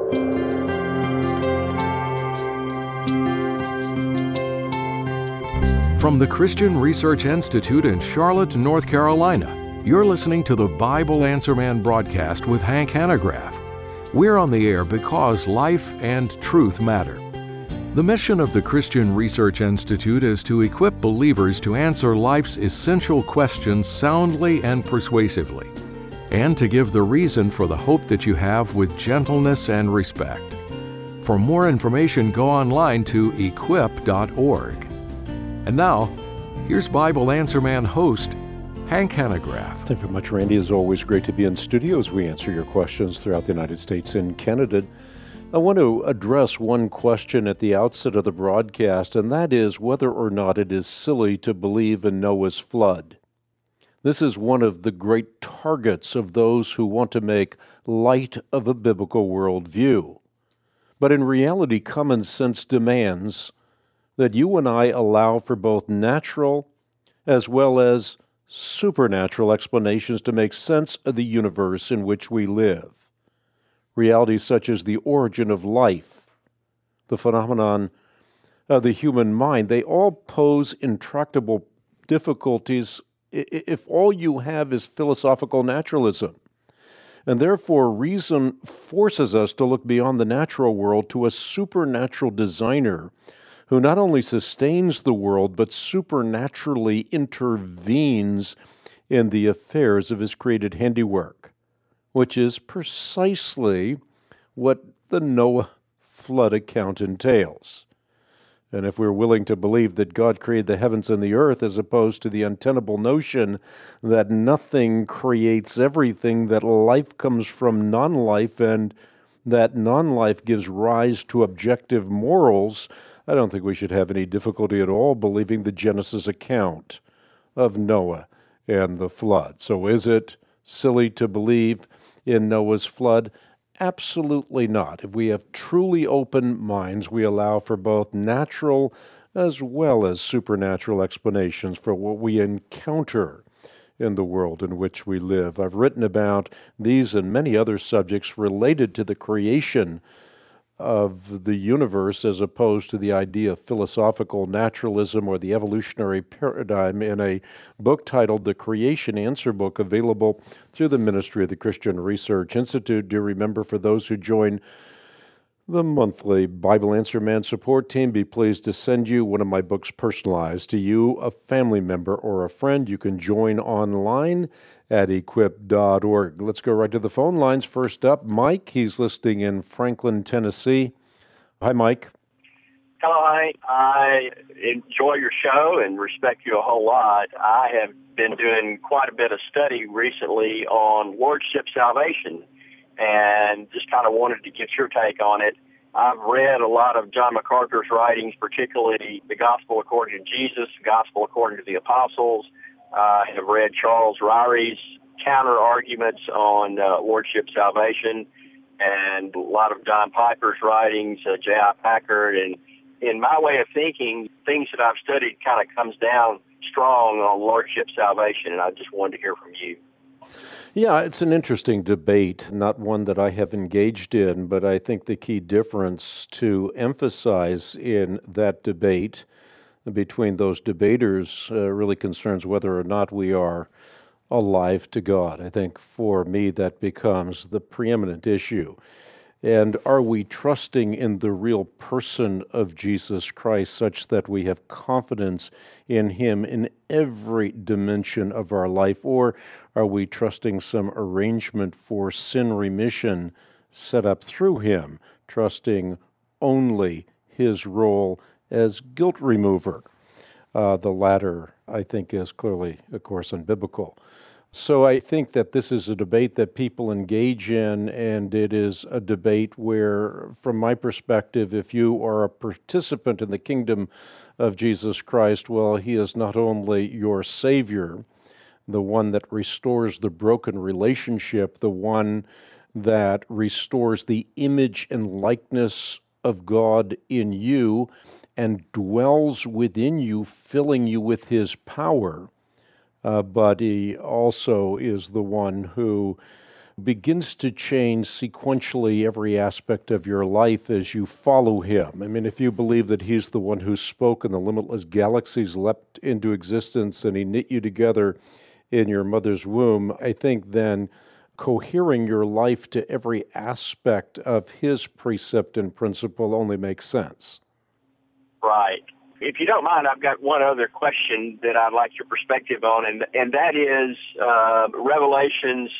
From the Christian Research Institute in Charlotte, North Carolina, you're listening to the Bible Answer Man broadcast with Hank Hanegraaff. We're on the air because life and truth matter. The mission of the Christian Research Institute is to equip believers to answer life's essential questions soundly and persuasively, and to give the reason for the hope that you have with gentleness and respect. For more information, go online to equip.org. And now, here's Bible Answer Man host, Hank Hanegraaff. Thank you very much, Randy. It's always great to be in studio as we answer your questions throughout the United States and Canada. I want to address one question at the outset of the broadcast, and that is whether or not it is silly to believe in Noah's flood. This is one of the great targets of those who want to make light of a biblical worldview. But in reality, common sense demands that you and I allow for both natural as well as supernatural explanations to make sense of the universe in which we live. Realities such as the origin of life, the phenomenon of the human mind, they all pose intractable difficulties if all you have is philosophical naturalism. And therefore, reason forces us to look beyond the natural world to a supernatural designer who not only sustains the world, but supernaturally intervenes in the affairs of his created handiwork, which is precisely what the Noah flood account entails. And if we're willing to believe that God created the heavens and the earth, as opposed to the untenable notion that nothing creates everything, that life comes from non-life, and that non-life gives rise to objective morals, I don't think we should have any difficulty at all believing the Genesis account of Noah and the flood. So is it silly to believe in Noah's flood? Absolutely not. If we have truly open minds, we allow for both natural as well as supernatural explanations for what we encounter in the world in which we live. I've written about these and many other subjects related to the creation of the universe as opposed to the idea of philosophical naturalism or the evolutionary paradigm in a book titled The Creation Answer Book, available through the ministry of the Christian Research Institute. Do remember, for those who join the monthly Bible Answer Man support team, be pleased to send you one of my books personalized to you, a family member, or a friend. You can join online at equip.org. Let's go right to the phone lines. First up, Mike. He's listening in Franklin, Tennessee. Hi, Mike. Hello, Hank. I enjoy your show and respect you a whole lot. I have been doing quite a bit of study recently on Lordship salvation and just kind of wanted to get your take on it. I've read a lot of John MacArthur's writings, particularly the Gospel According to Jesus, the Gospel According to the Apostles. I have read Charles Ryrie's counter-arguments on Lordship salvation, and a lot of John Piper's writings, J.I. Packard. And in my way of thinking, things that I've studied kind of comes down strong on Lordship salvation, and I just wanted to hear from you. Yeah, it's an interesting debate, not one that I have engaged in, but I think the key difference to emphasize in that debate between those debaters really concerns whether or not we are alive to God. I think for me that becomes the preeminent issue. And are we trusting in the real person of Jesus Christ such that we have confidence in Him in every dimension of our life? Or are we trusting some arrangement for sin remission set up through Him, trusting only His role as guilt remover? The latter, I think, is clearly, of course, unbiblical. So I think that this is a debate that people engage in, and it is a debate where, from my perspective, if you are a participant in the kingdom of Jesus Christ, well, He is not only your Savior, the one that restores the broken relationship, the one that restores the image and likeness of God in you and dwells within you, filling you with His power, but He also is the one who begins to change sequentially every aspect of your life as you follow him. I mean, if you believe that he's the one who spoke and the limitless galaxies leapt into existence and he knit you together in your mother's womb, I think then cohering your life to every aspect of his precept and principle only makes sense. Right. If you don't mind, I've got one other question that I'd like your perspective on, and that is Revelation's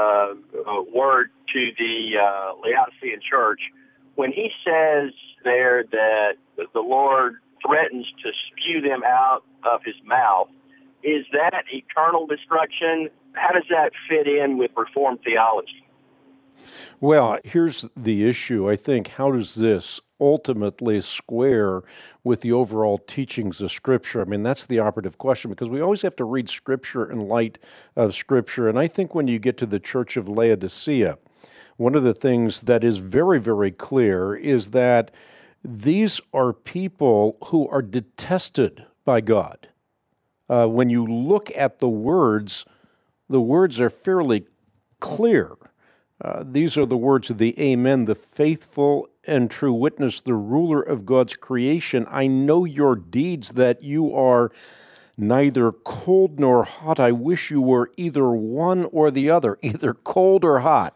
word to the Laodicean church. When he says there that the Lord threatens to spew them out of his mouth, is that eternal destruction? How does that fit in with Reformed theology? Well, here's the issue. I think, how does this ultimately square with the overall teachings of Scripture? I mean, that's the operative question, because we always have to read Scripture in light of Scripture. And I think when you get to the Church of Laodicea, one of the things that is very, very clear is that these are people who are detested by God. When you look at the words are fairly clear. These are the words of the Amen, the faithful and true witness, the ruler of God's creation. I know your deeds, that you are neither cold nor hot. I wish you were either one or the other, either cold or hot.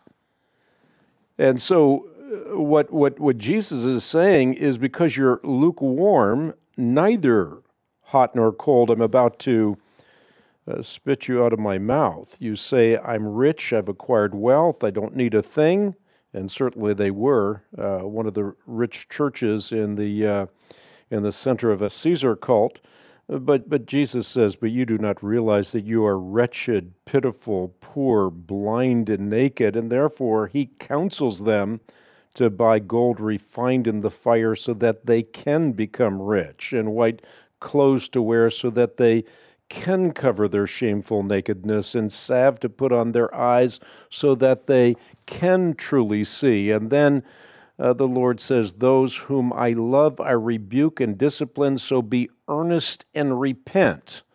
And so what Jesus is saying is, because you're lukewarm, neither hot nor cold, I'm about to spit you out of my mouth. You say, I'm rich, I've acquired wealth, I don't need a thing. And certainly they were one of the rich churches in the center of a Caesar cult. But Jesus says, but you do not realize that you are wretched, pitiful, poor, blind, and naked. And therefore he counsels them to buy gold refined in the fire so that they can become rich, and white clothes to wear so that they can cover their shameful nakedness, and salve to put on their eyes so that they can truly see. And then the Lord says, those whom I love I rebuke and discipline, so be earnest and repent.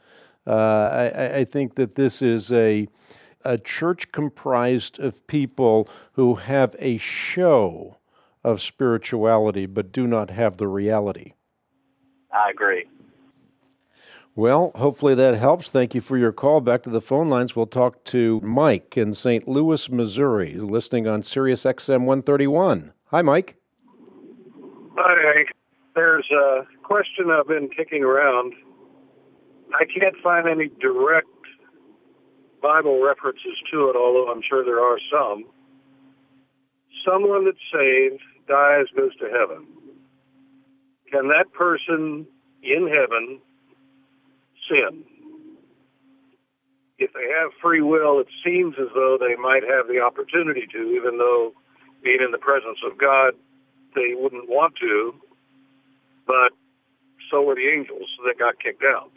I think that this is a church comprised of people who have a show of spirituality but do not have the reality. I agree. Well, hopefully that helps. Thank you for your call. Back to the phone lines. We'll talk to Mike in St. Louis, Missouri, listening on Sirius XM 131. Hi, Mike. Hi, Hank. There's a question I've been kicking around. I can't find any direct Bible references to it, although I'm sure there are some. Someone that's saved, dies, goes to heaven. Can that person in heaven sin? If they have free will, it seems as though they might have the opportunity to, even though being in the presence of God, they wouldn't want to, but so were the angels that got kicked out.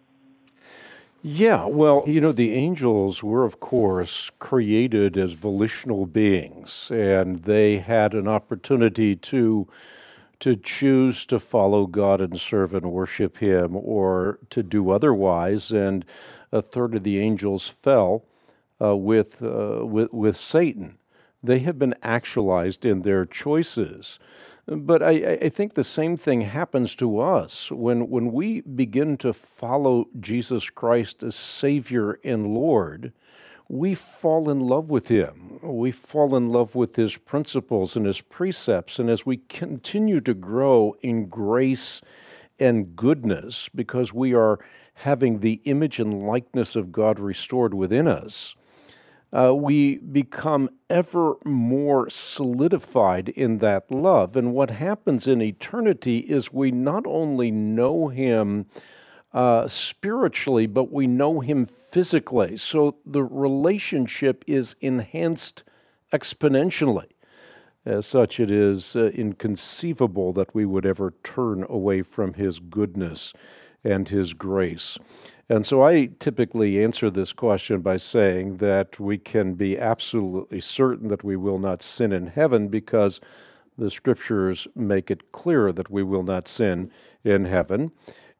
Yeah, well, the angels were, of course, created as volitional beings, and they had an opportunity to choose to follow God and serve and worship him, or to do otherwise. And a third of the angels fell with Satan. They have been actualized in their choices. But I think the same thing happens to us when we begin to follow Jesus Christ as Savior and Lord. We fall in love with him. We fall in love with his principles and his precepts. And as we continue to grow in grace and goodness, because we are having the image and likeness of God restored within us, we become ever more solidified in that love. And what happens in eternity is we not only know him spiritually, but we know him physically. So the relationship is enhanced exponentially. As such, it is inconceivable that we would ever turn away from his goodness and his grace. And so I typically answer this question by saying that we can be absolutely certain that we will not sin in heaven, because the Scriptures make it clear that we will not sin in heaven.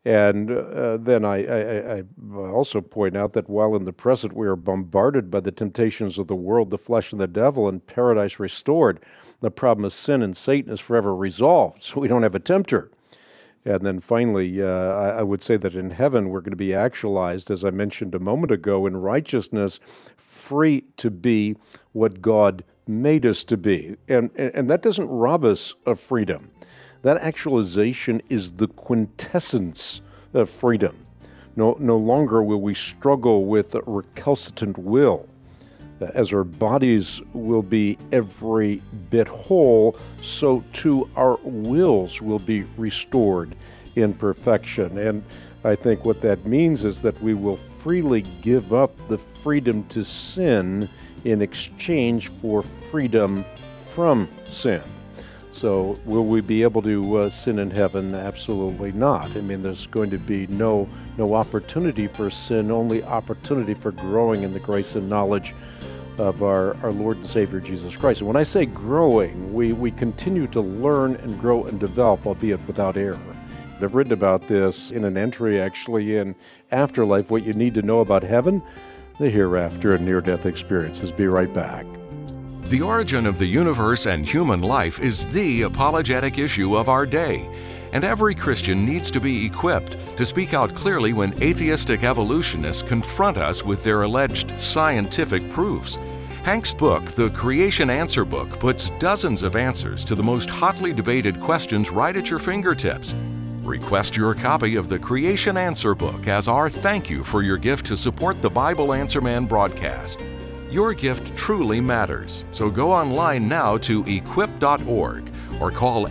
And then I also point out that while in the present we are bombarded by the temptations of the world, the flesh, and the devil, and paradise restored, the problem of sin and Satan is forever resolved, so we don't have a tempter. And then finally, I would say that in heaven we're going to be actualized, as I mentioned a moment ago, in righteousness, free to be what God made us to be. And that doesn't rob us of freedom. That actualization is the quintessence of freedom. No longer will we struggle with a recalcitrant will, as our bodies will be every bit whole, so too our wills will be restored in perfection. And I think what that means is that we will freely give up the freedom to sin in exchange for freedom from sin. So will we be able to sin in heaven? Absolutely not. I mean, there's going to be no opportunity for sin, only opportunity for growing in the grace and knowledge of our Lord and Savior Jesus Christ. And when I say growing, we continue to learn and grow and develop, albeit without error. I've written about this in an entry actually in Afterlife, What You Need to Know About Heaven, the Hereafter, and Near-Death Experiences. Be right back. The origin of the universe and human life is the apologetic issue of our day, and every Christian needs to be equipped to speak out clearly when atheistic evolutionists confront us with their alleged scientific proofs. Hank's book, The Creation Answer Book, puts dozens of answers to the most hotly debated questions right at your fingertips. Request your copy of The Creation Answer Book as our thank you for your gift to support the Bible Answer Man broadcast. Your gift truly matters, so go online now to equip.org or call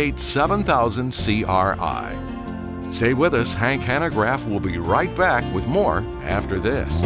888-7000-CRI. Stay with us. Hank Hanegraaff will be right back with more after this.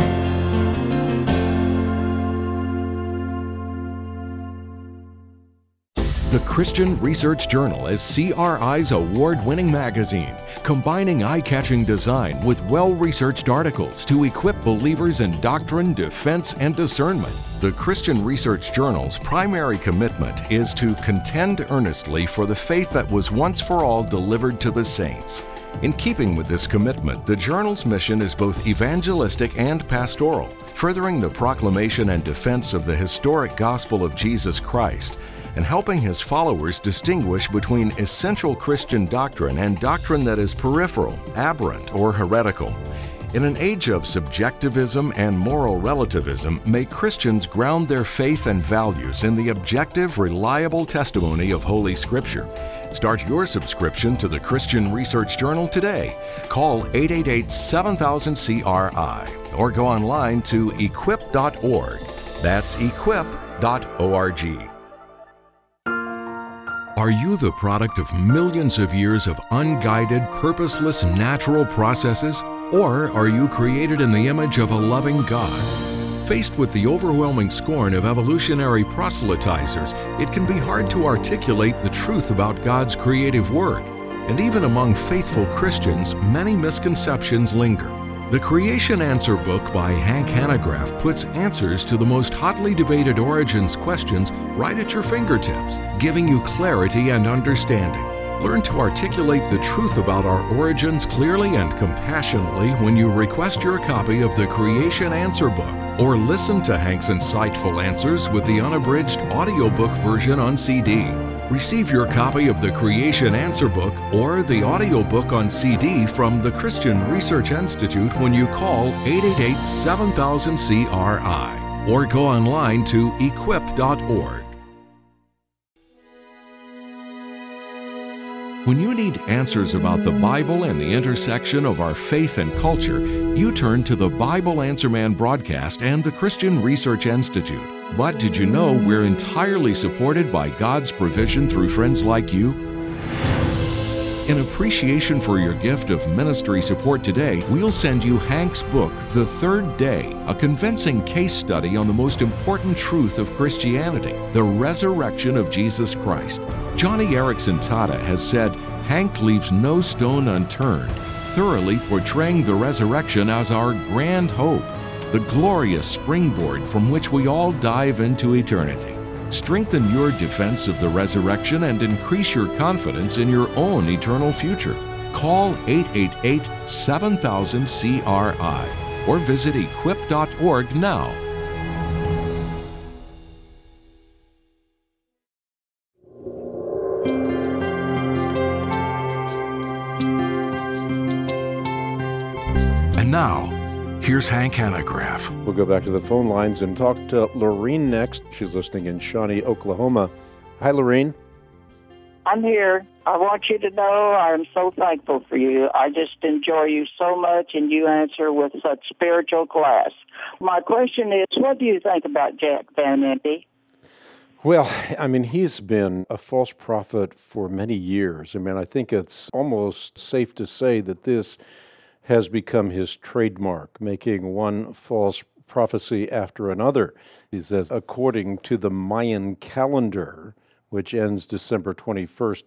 The Christian Research Journal is CRI's award-winning magazine, combining eye-catching design with well-researched articles to equip believers in doctrine, defense, and discernment. The Christian Research Journal's primary commitment is to contend earnestly for the faith that was once for all delivered to the saints. In keeping with this commitment, the journal's mission is both evangelistic and pastoral, furthering the proclamation and defense of the historic gospel of Jesus Christ, and helping his followers distinguish between essential Christian doctrine and doctrine that is peripheral, aberrant, or heretical. In an age of subjectivism and moral relativism, may Christians ground their faith and values in the objective, reliable testimony of Holy Scripture. Start your subscription to the Christian Research Journal today. Call 888-7000-CRI or go online to equip.org. That's equip.org. Are you the product of millions of years of unguided, purposeless, natural processes? Or are you created in the image of a loving God? Faced with the overwhelming scorn of evolutionary proselytizers, it can be hard to articulate the truth about God's creative work. And even among faithful Christians, many misconceptions linger. The Creation Answer Book by Hank Hanegraaff puts answers to the most hotly debated origins questions right at your fingertips, giving you clarity and understanding. Learn to articulate the truth about our origins clearly and compassionately when you request your copy of the Creation Answer Book, or listen to Hank's insightful answers with the unabridged audiobook version on CD. Receive your copy of the Creation Answer Book or the audiobook on CD from the Christian Research Institute when you call 888-7000-CRI or go online to equip.org. When you need answers about the Bible and the intersection of our faith and culture, you turn to the Bible Answer Man broadcast and the Christian Research Institute. But did you know we're entirely supported by God's provision through friends like you? In appreciation for your gift of ministry support today, we'll send you Hank's book, The Third Day, a convincing case study on the most important truth of Christianity, the resurrection of Jesus Christ. Johnny Erickson Tata has said, Hank leaves no stone unturned, thoroughly portraying the resurrection as our grand hope, the glorious springboard from which we all dive into eternity. Strengthen your defense of the resurrection and increase your confidence in your own eternal future. Call 888-7000-CRI or visit equip.org now. And now, here's Hank Hanegraaff. We'll go back to the phone lines and talk to Lorene next. She's listening in Shawnee, Oklahoma. Hi, Lorene. I'm here. I want you to know I'm so thankful for you. I just enjoy you so much, and you answer with such spiritual class. My question is, what do you think about Jack Van Impe? Well, I mean, he's been a false prophet for many years. I mean, I think it's almost safe to say that this has become his trademark, making one false prophecy after another. He says, according to the Mayan calendar, which ends December 21st,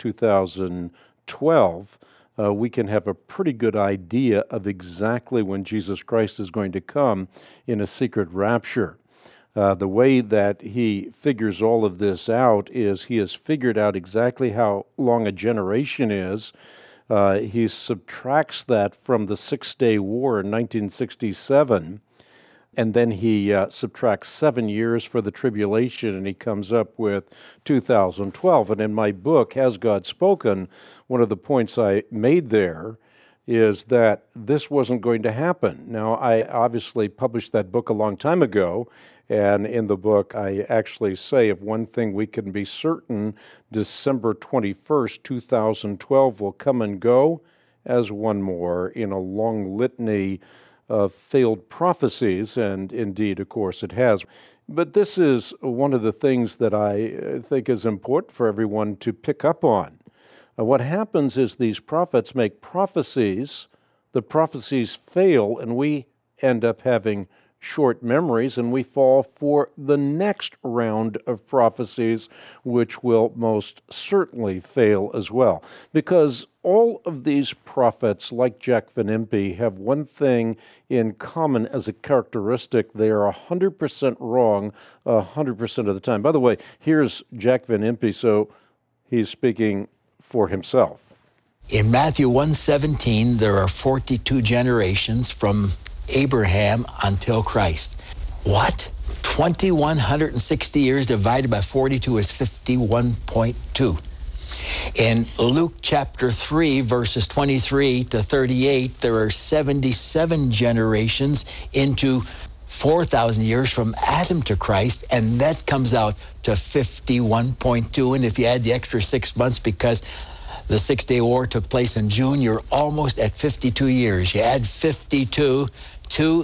2012, we can have a pretty good idea of exactly when Jesus Christ is going to come in a secret rapture. The way that he figures all of this out is he has figured out exactly how long a generation is. He subtracts that from the Six-Day War in 1967, and then he subtracts 7 years for the tribulation, and he comes up with 2012. And in my book, Has God Spoken?, one of the points I made there is that this wasn't going to happen. Now, I obviously published that book a long time ago, and in the book I actually say of one thing we can be certain, December 21st, 2012 will come and go as one more in a long litany of failed prophecies, and indeed, of course, it has. But this is one of the things that I think is important for everyone to pick up on. What happens is these prophets make prophecies, the prophecies fail, and we end up having short memories, and we fall for the next round of prophecies, which will most certainly fail as well. Because all of these prophets, like Jack Van Impe, have one thing in common as a characteristic. They are 100% wrong 100% of the time. By the way, here's Jack Van Impe, so he's speaking for himself. In Matthew 1:17, there are 42 generations from Abraham until Christ. What? 2,160 years divided by 42 is 51.2. In Luke chapter 3, verses 23 to 38, there are 77 generations into 4,000 years from Adam to Christ, and that comes out to 51.2. And if you add the extra 6 months because the Six-Day War took place in June, you're almost at 52 years. You add 52 to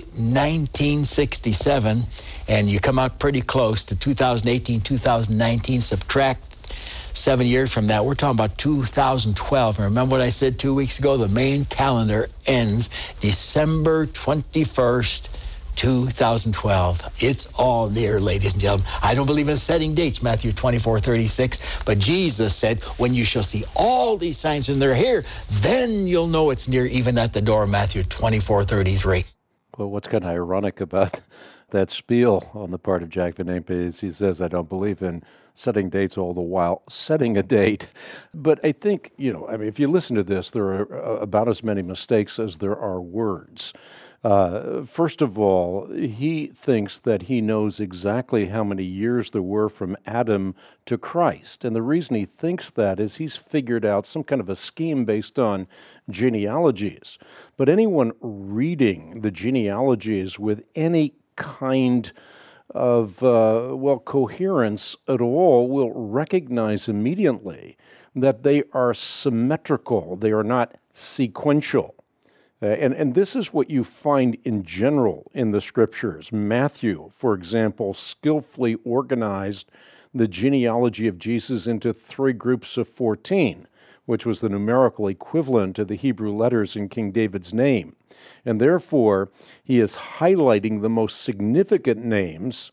1967, and you come out pretty close to 2018, 2019. Subtract 7 years from that, we're talking about 2012. And remember what I said 2 weeks ago? The main calendar ends December 21st, 2012. It's all near, ladies and gentlemen. I don't believe in setting dates, Matthew 24:36, but Jesus said, when you shall see all these signs and they're here, then you'll know it's near, even at the door, Matthew 24:33. Well, what's kind of ironic about that spiel on the part of Jack Van Impe is he says, I don't believe in setting dates all the while setting a date. But I think, if you listen to this, there are about as many mistakes as there are words. First of all, he thinks that he knows exactly how many years there were from Adam to Christ. And the reason he thinks that is he's figured out some kind of a scheme based on genealogies. But anyone reading the genealogies with any kind of, coherence at all will recognize immediately that they are symmetrical. They are not sequential. And this is what you find in general in the Scriptures. Matthew, for example, skillfully organized the genealogy of Jesus into 3 groups of 14, which was the numerical equivalent to the Hebrew letters in King David's name. And therefore, he is highlighting the most significant names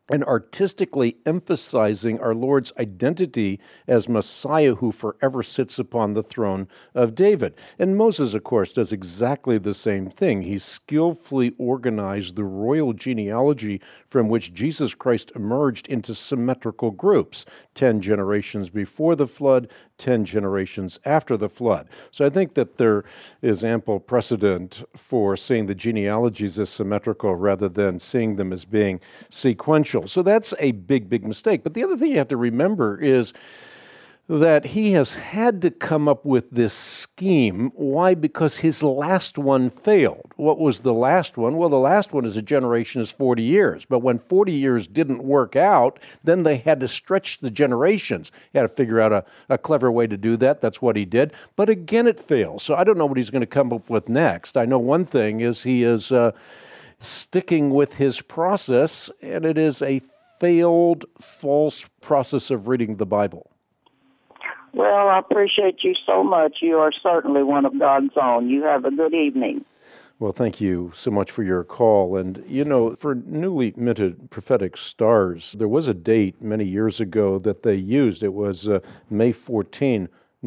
and artistically emphasizing our Lord's identity as Messiah who forever sits upon the throne of David. And Moses, of course, does exactly the same thing. He skillfully organized the royal genealogy from which Jesus Christ emerged into symmetrical groups, 10 generations before the flood, 10 generations after the flood. So I think that there is ample precedent for seeing the genealogies as symmetrical rather than seeing them as being sequential. So that's a big, big mistake. But the other thing you have to remember is that he has had to come up with this scheme. Why? Because his last one failed. What was the last one? Well, the last one is a generation is 40 years. But when 40 years didn't work out, then they had to stretch the generations. He had to figure out a clever way to do that. That's what he did. But again, it fails. So I don't know what he's going to come up with next. I know one thing is he is sticking with his process, and it is a failed, false process of reading the Bible. Well, I appreciate you so much. You are certainly one of God's own. You have a good evening. Well, thank you so much for your call. And, you know, for newly minted prophetic stars, there was a date many years ago that they used. It was May 14,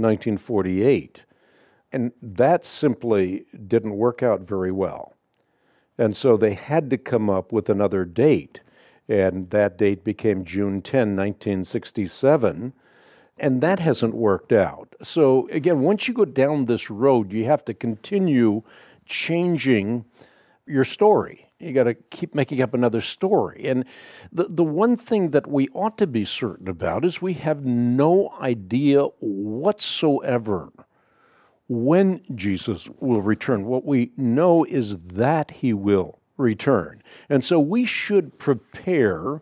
1948. And that simply didn't work out very well. And so they had to come up with another date. And that date became June 10, 1967. And that hasn't worked out. So again, once you go down this road, you have to continue changing your story. You got to keep making up another story. And the one thing that we ought to be certain about is we have no idea whatsoever when Jesus will return. What we know is that he will return. And so we should prepare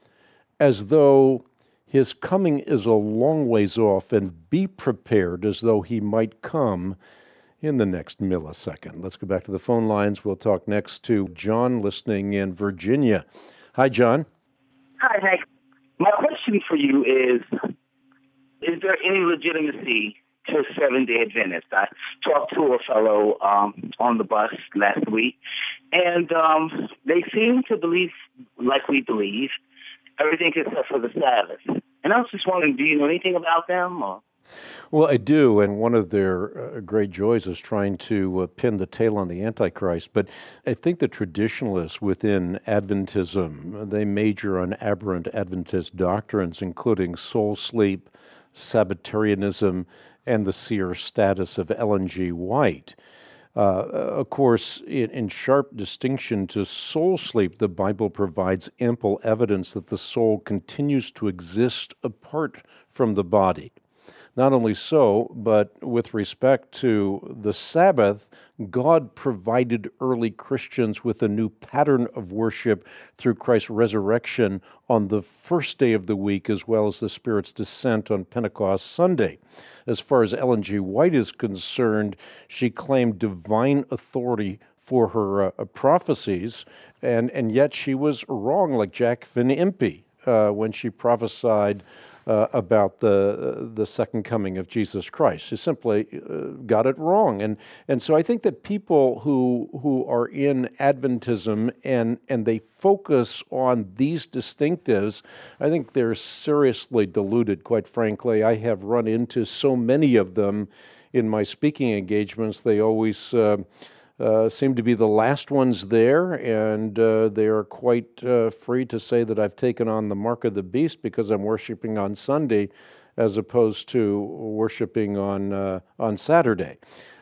as though his coming is a long ways off, and be prepared as though he might come in the next millisecond. Let's go back to the phone lines. We'll talk next to John listening in Virginia. Hi, John. Hi, Hank. My question for you is there any legitimacy to Seventh-day Adventists? I talked to a fellow on the bus last week, and they seem to believe, like we believe, everything except for the Sabbath. And I was just wondering, do you know anything about them? Or? Well, I do, and one of their great joys is trying to pin the tail on the Antichrist. But I think the traditionalists within Adventism, they major on aberrant Adventist doctrines, including soul sleep, Sabbatarianism, and the seer status of Ellen G. White. Of course, in sharp distinction to soul sleep, the Bible provides ample evidence that the soul continues to exist apart from the body. Not only so, but with respect to the Sabbath, God provided early Christians with a new pattern of worship through Christ's resurrection on the first day of the week, as well as the Spirit's descent on Pentecost Sunday. As far as Ellen G. White is concerned, she claimed divine authority for her prophecies, and yet she was wrong, like Jack Van Impe, when she prophesied about the second coming of Jesus Christ. She simply got it wrong. And so I think that people who are in Adventism and they focus on these distinctives, I think they're seriously deluded, quite frankly. I have run into so many of them in my speaking engagements. They always seem to be the last ones there, and they are quite free to say that I've taken on the mark of the beast because I'm worshiping on Sunday as opposed to worshiping on Saturday.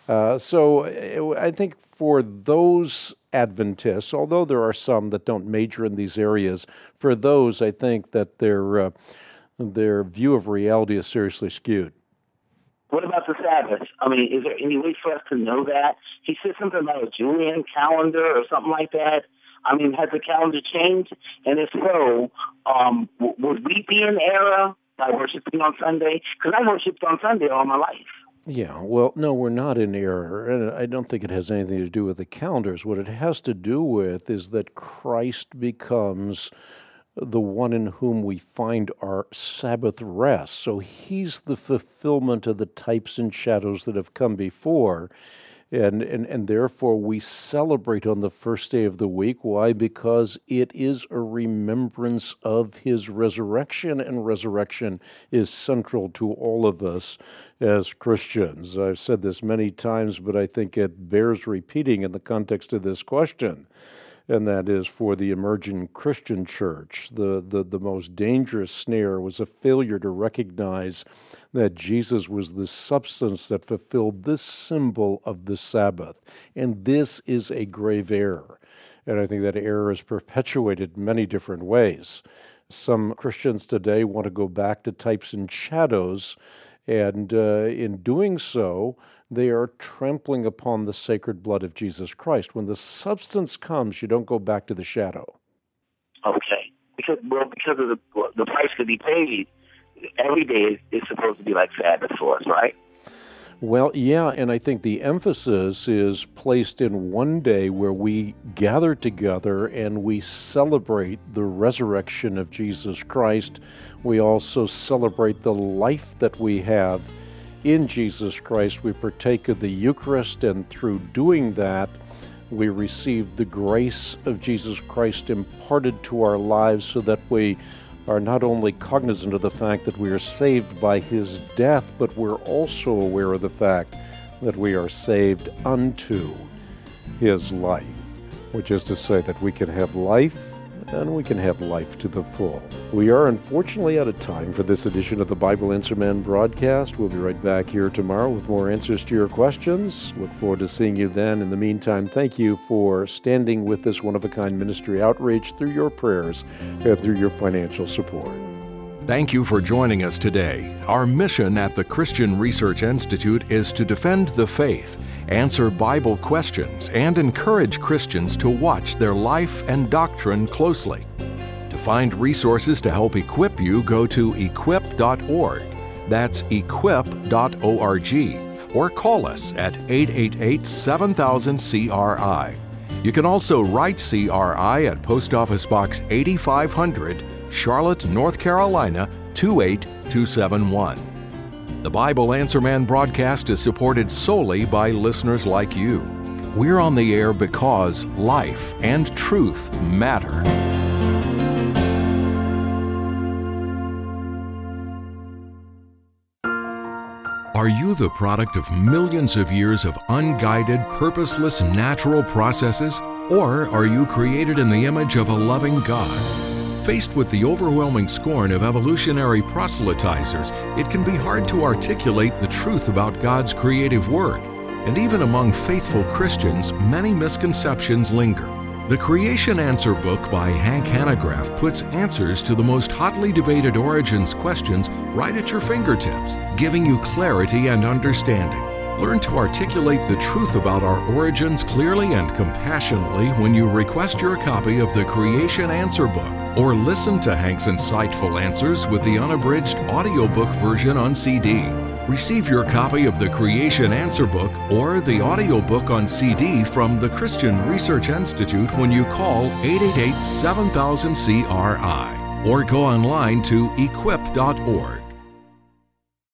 So I think for those Adventists, although there are some that don't major in these areas, for those I think that their view of reality is seriously skewed. What about the Sabbath? I mean, is there any way for us to know that? He said something about a Julian calendar or something like that. I mean, has the calendar changed? And if so, would we be in error by worshiping on Sunday? Because I worshiped on Sunday all my life. Yeah, well, no, we're not in error, and I don't think it has anything to do with the calendars. What it has to do with is that Christ becomes the one in whom we find our Sabbath rest. So he's the fulfillment of the types and shadows that have come before. And therefore we celebrate on the first day of the week. Why? Because it is a remembrance of his resurrection, and resurrection is central to all of us as Christians. I've said this many times, but I think it bears repeating in the context of this question. And that is, for the emerging Christian church, the most dangerous snare was a failure to recognize that Jesus was the substance that fulfilled this symbol of the Sabbath. And this is a grave error. And I think that error is perpetuated in many different ways. Some Christians today want to go back to types and shadows, and in doing so, they are trampling upon the sacred blood of Jesus Christ. When the substance comes, you don't go back to the shadow. Okay. Because of the price to be paid, every day is supposed to be like Sabbath for us, right? Well, yeah, and I think the emphasis is placed in one day where we gather together and we celebrate the resurrection of Jesus Christ. We also celebrate the life that we have in Jesus Christ. We partake of the Eucharist, and through doing that, we receive the grace of Jesus Christ imparted to our lives, so that we are not only cognizant of the fact that we are saved by his death, but we're also aware of the fact that we are saved unto his life, which is to say that we can have life, and we can have life to the full. We are unfortunately out of time for this edition of the Bible Answer Man broadcast. We'll be right back here tomorrow with more answers to your questions. Look forward to seeing you then. In the meantime, thank you for standing with this one-of-a-kind ministry outreach through your prayers and through your financial support. Thank you for joining us today. Our mission at the Christian Research Institute is to defend the faith, answer Bible questions, and encourage Christians to watch their life and doctrine closely. To find resources to help equip you, go to equip.org. That's equip.org. Or call us at 888-7000-CRI. You can also write CRI at Post Office Box 8500, Charlotte, North Carolina, 28271. The Bible Answer Man broadcast is supported solely by listeners like you. We're on the air because life and truth matter. Are you the product of millions of years of unguided, purposeless natural processes? Or are you created in the image of a loving God? Faced with the overwhelming scorn of evolutionary proselytizers, it can be hard to articulate the truth about God's creative work. And even among faithful Christians, many misconceptions linger. The Creation Answer book by Hank Hanegraaff puts answers to the most hotly debated origins questions right at your fingertips, giving you clarity and understanding. Learn to articulate the truth about our origins clearly and compassionately when you request your copy of the Creation Answer book, or listen to Hank's insightful answers with the unabridged audiobook version on CD. Receive your copy of the Creation Answer book or the audiobook on CD from the Christian Research Institute when you call 888-7000-CRI or go online to equip.org.